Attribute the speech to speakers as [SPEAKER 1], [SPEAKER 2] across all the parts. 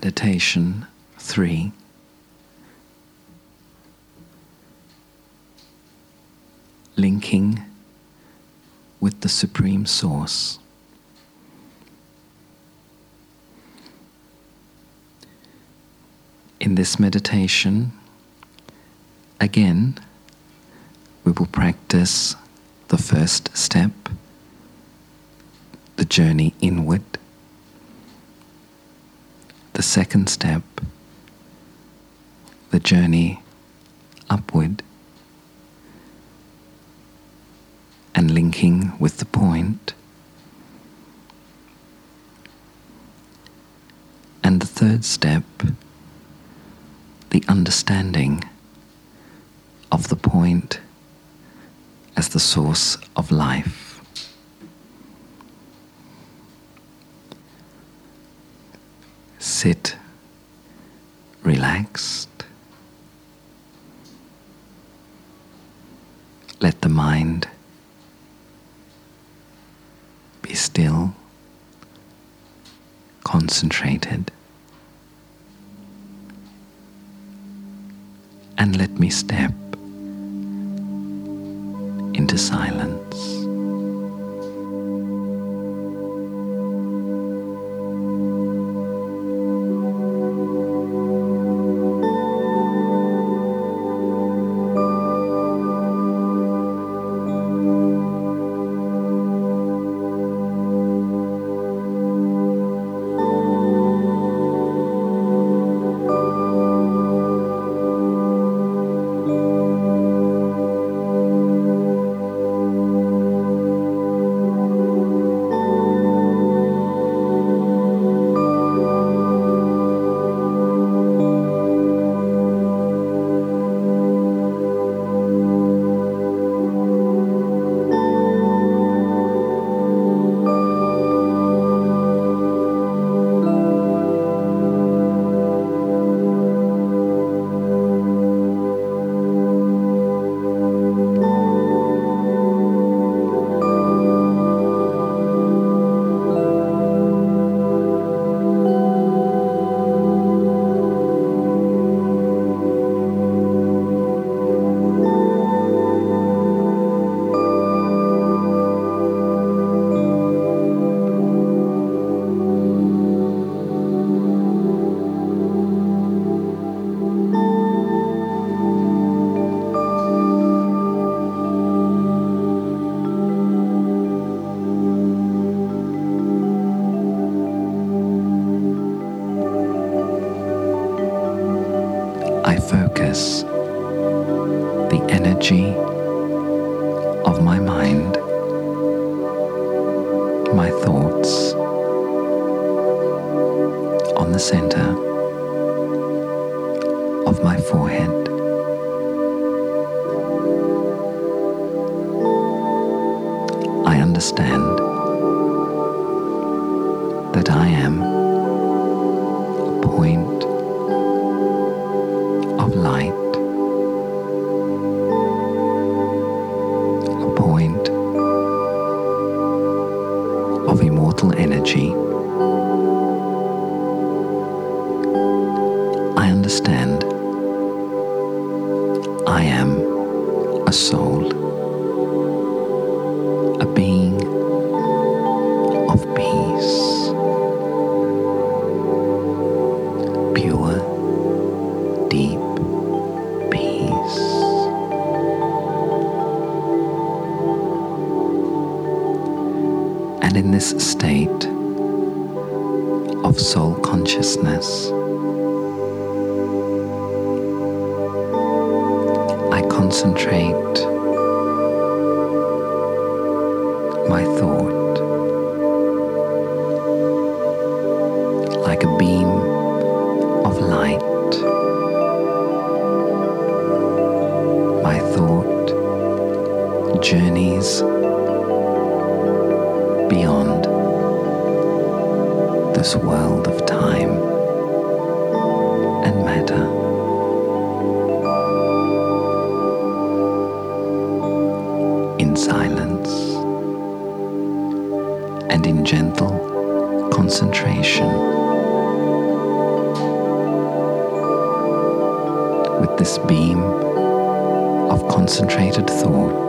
[SPEAKER 1] Meditation 3. Linking with the Supreme Source. In this meditation, again, we will practice the first step, the journey inward. The second step, the journey upward, and linking with the point. And the third step, the understanding of the point as the source of life. Sit relaxed. Let the mind be still, concentrated, and let me step into silence. I focus the energy of my mind, my thoughts, on the center of my forehead. I understand that I am a point of light, a point of immortal energy. I understand I am a soul, a being of peace, pure, deep peace. And in this state of soul consciousness, I concentrate my thought like a beam of light. My thought journeys beyond this world of time and matter. In silence and in gentle concentration, this beam of concentrated thought,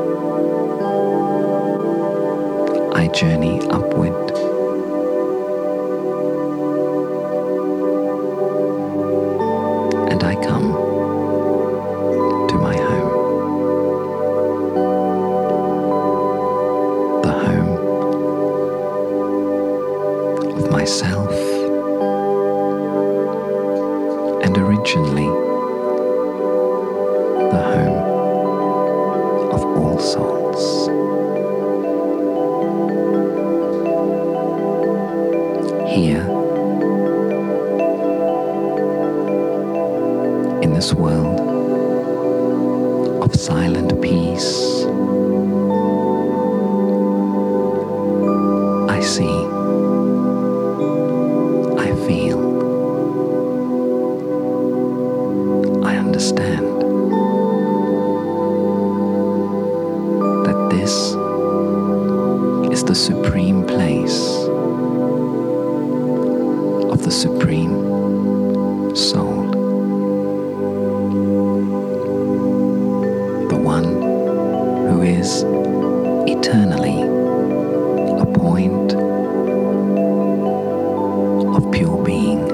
[SPEAKER 1] I journey upward and I come to my home, the home of myself, and originally the home of all souls. Here, in this world of silent peace, I see, I feel, I understand that this is the supreme place of the Supreme Soul, the one who is eternally a point of pure being,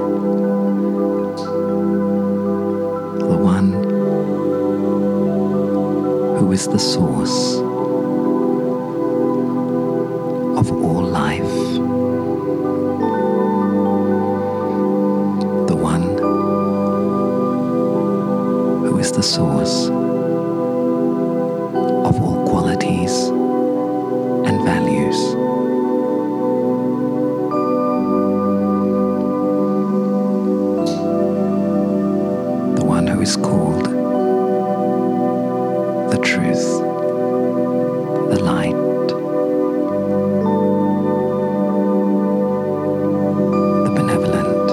[SPEAKER 1] the one who is the source of all life, the one who is the source of all qualities and values. The one who is called the truth, the light, the benevolent.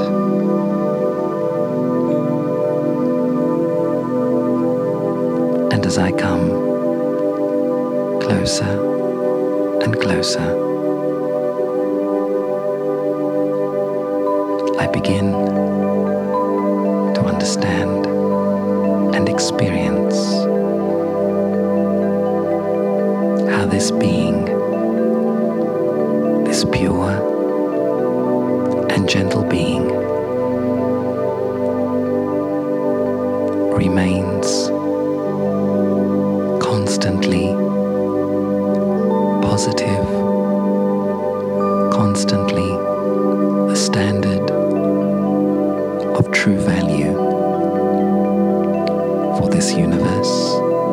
[SPEAKER 1] And as I come closer and closer, I begin to understand and experience how this being, this pure and gentle being, remains constantly positive, constantly the standard of true value for this universe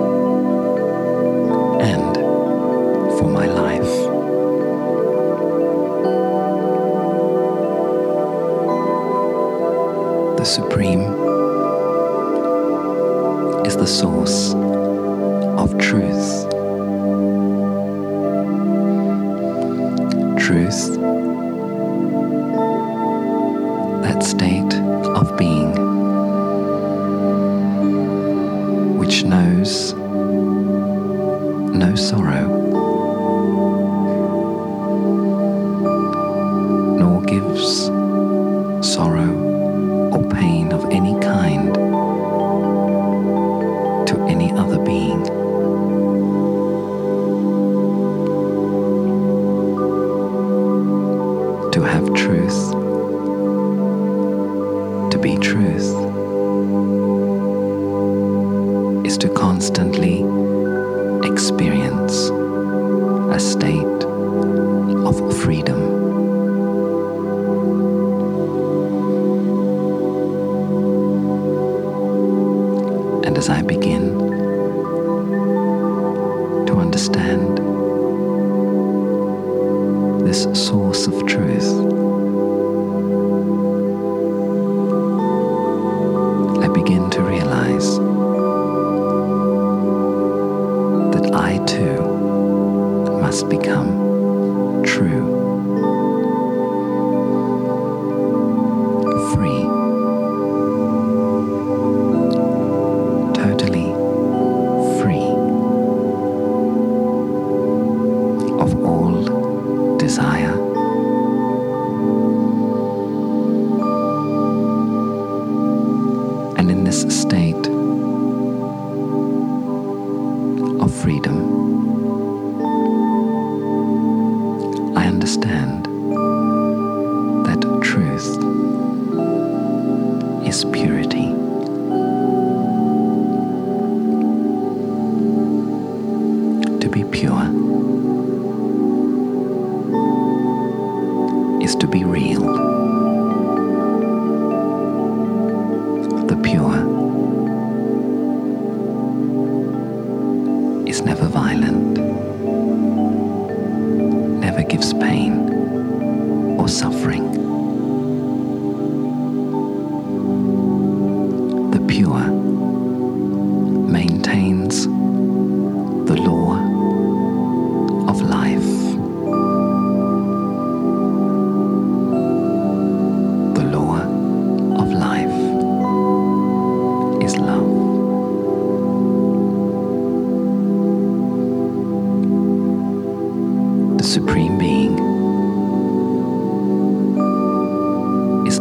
[SPEAKER 1] and for my life. The Supreme is the source of truth. Truth, that state of being which knows no sorrow, nor gives sorrow or pain of any kind to any other being. To have truth, to be truth, is to constantly experience a state of freedom. And as I begin to understand this source of truth, I begin to realize that I too must become true, free, totally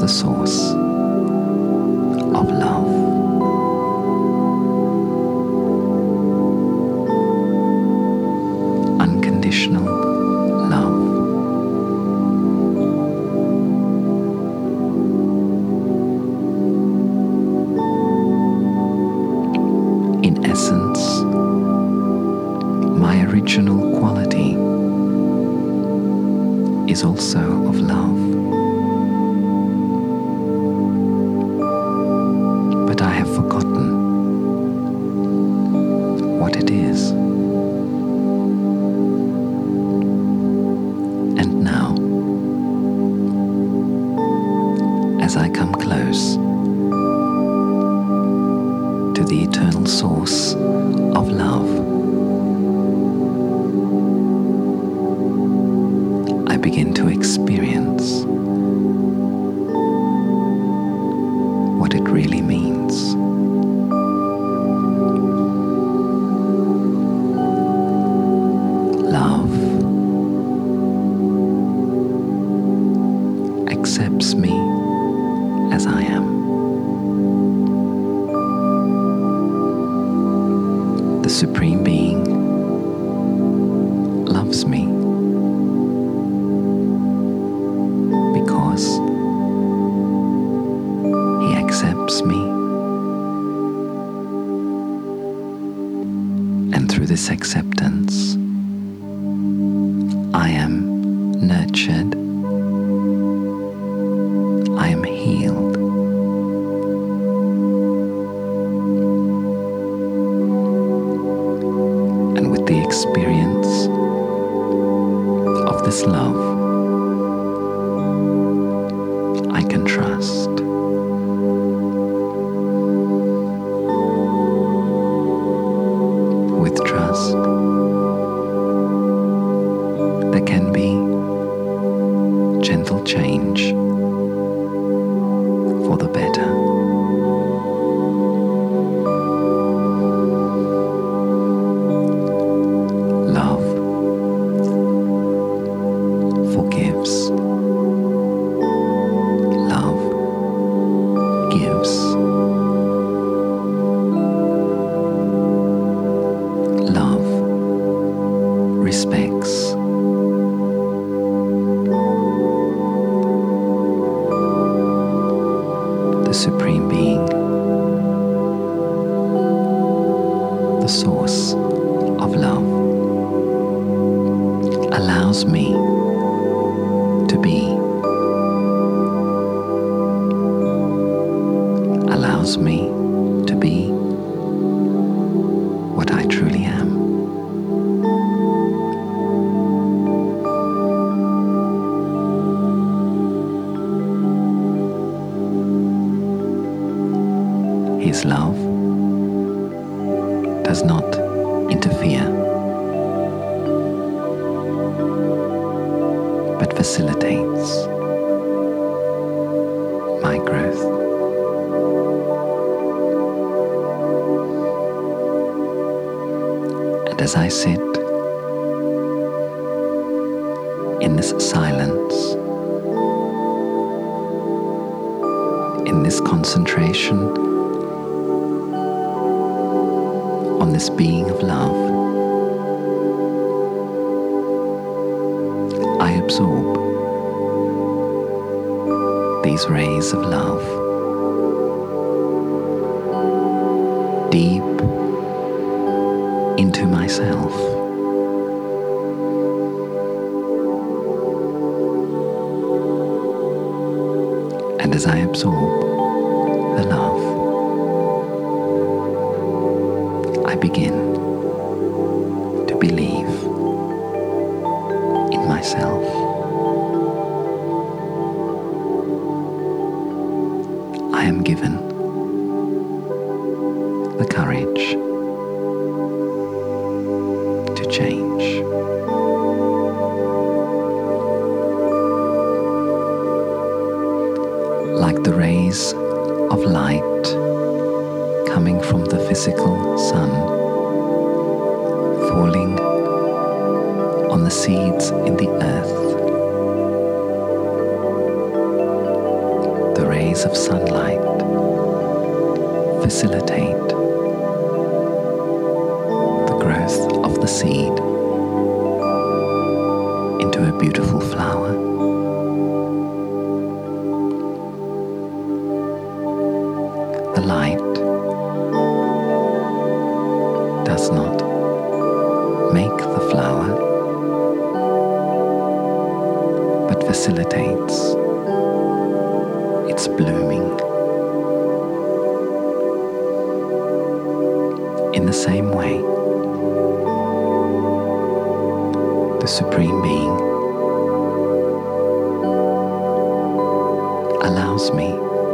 [SPEAKER 1] the source of love. Unconditional love. In essence, my original quality is also of love. But I have forgotten what it is. And now, as I come close to the eternal source of love, I begin to experience what it really means. Love accepts me as I am. The Supreme Being loves me because He accepts me. And through this acceptance, I am nurtured, I am healed, and with the experience of this love, I can trust. With trust, there can be gentle change for the better. Love forgives. Love gives. Love respects. The Supreme Being, the source of love, allows me to be, allows me to be what I truly am. His love does not interfere, but facilitates my growth. And as I sit in this silence, in this concentration on this being of love, I absorb these rays of love deep into myself. And as I absorb the love, I begin to believe in myself. I am given the courage to change. Like the rays of light coming from the physical sun, falling on the seeds in the earth, the rays of sunlight facilitate the growth of the seed into a beautiful flower. The light does not make the flower, but facilitates its blooming. In the same way, the Supreme Being allows me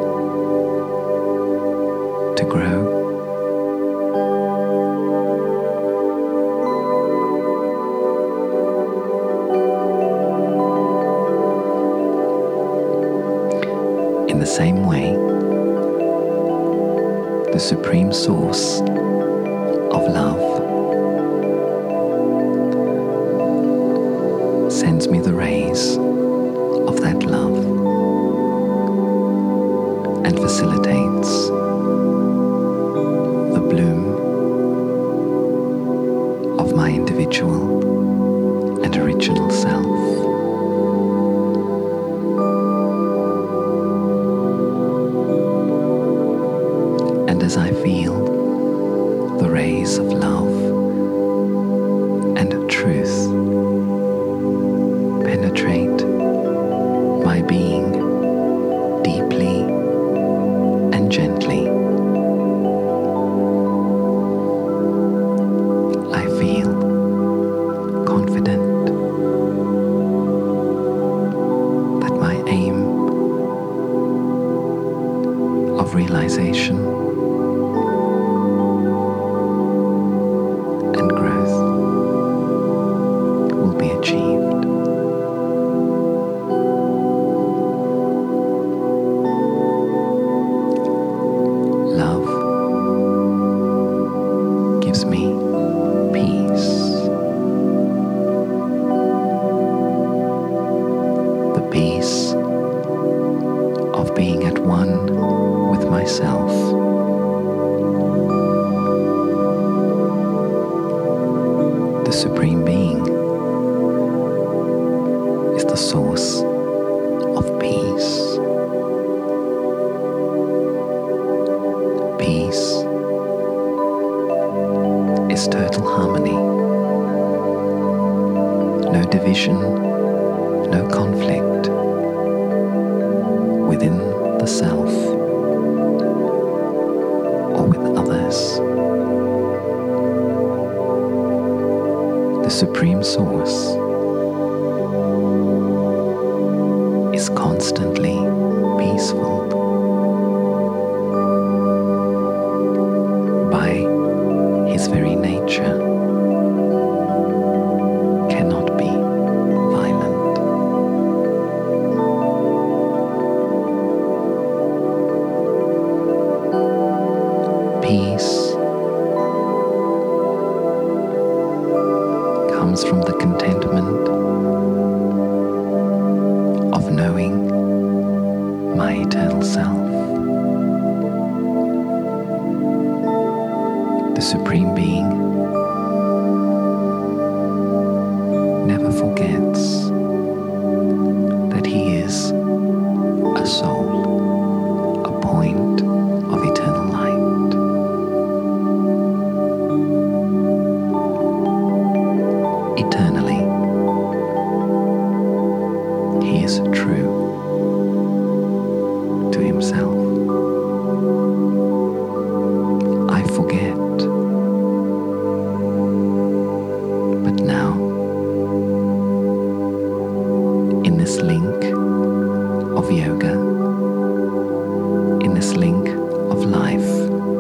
[SPEAKER 1] to grow. In the same way, the Supreme Source of love sends me the rays of that love and facilitates the bloom of my individual and original self. And as I feel the rays of love and truth penetrate my being deeply and gently, I feel confident that my aim of realization and growth will be achieved. Love gives me peace. The peace of being at one with myself. The Supreme Being is the source of peace. Peace is total harmony. No division, no conflict within the self or with others. The Supreme Source is constantly peaceful. By his very nature, cannot be violent. Peace comes from the contentment of knowing my eternal self. The Supreme Being never forgets that he is a soul, a point of eternal light. Eternally, he is true to himself. I forget, but now, in this link of yoga, in this link of life,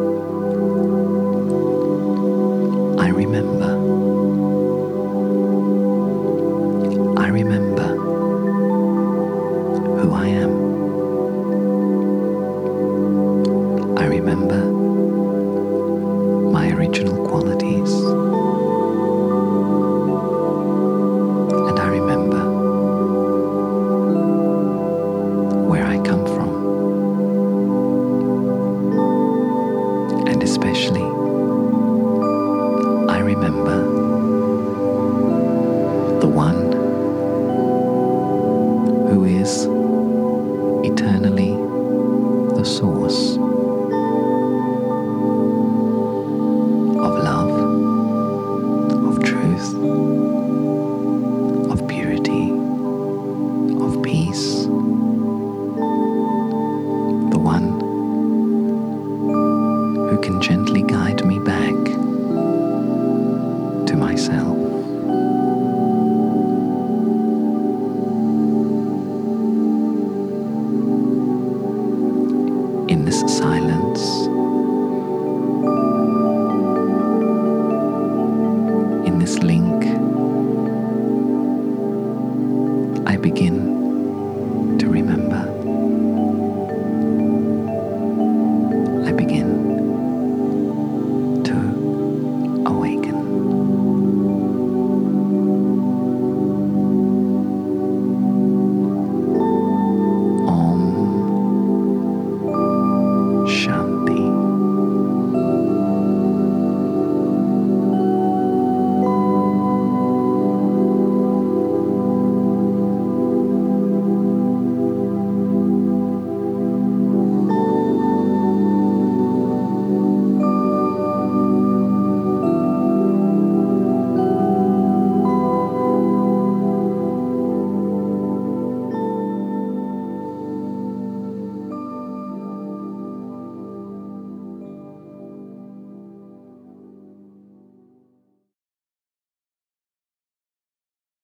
[SPEAKER 1] I remember who I am. I remember my original qualities, and I remember where I come from. the source of love, of truth, of purity, of peace, the one who can gently guide me back to myself. In this silence, in this link, I begin